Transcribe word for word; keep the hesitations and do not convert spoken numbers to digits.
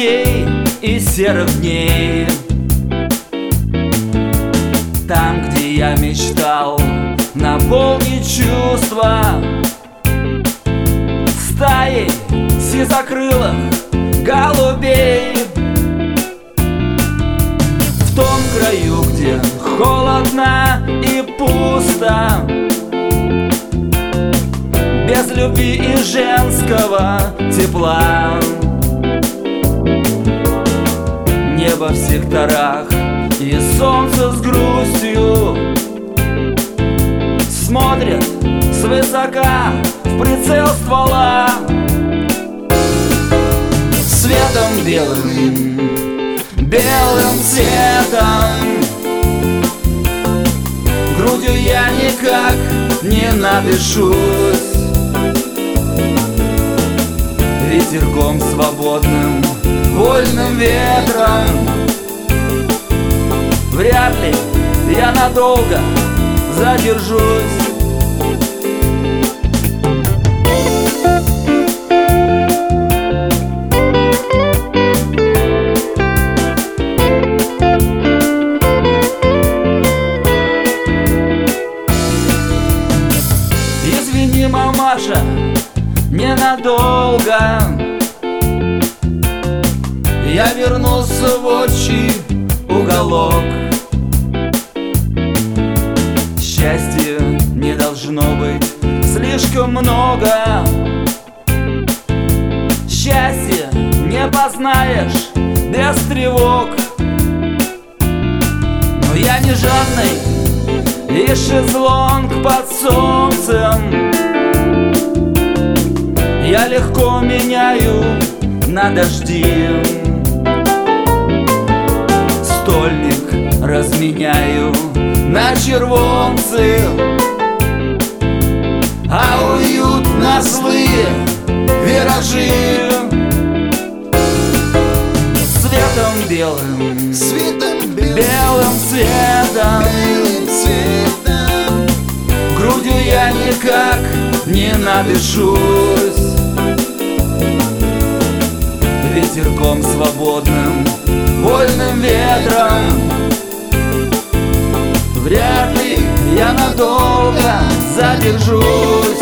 дождей и серых дней. Там, где я мечтал наполнить чувства стаей сизокрылых голубей. В том краю, где холодно и пусто, без любви и женского тепла, небо в секторах и солнце с грустью смотрят свысока в прицел ствола. Светом белым, белым цветом грудью я никак не надышусь. Ветерком свободным, вольным ветром вряд ли я надолго задержусь. Извини, мамаша, ненадолго я вернулся в отчий уголок. Счастья не должно быть слишком много, счастье не познаешь без тревог. Но я не жадный и шезлонг под солнцем я легко меняю на дожди. Стольник разменяю на червонцы, а уют на злые виражи. Светом белым, Светом белым, белым цветом, белым цветом грудью я никак не надышусь. Ветерком свободным, вольным ветром вряд ли я надолго задержусь.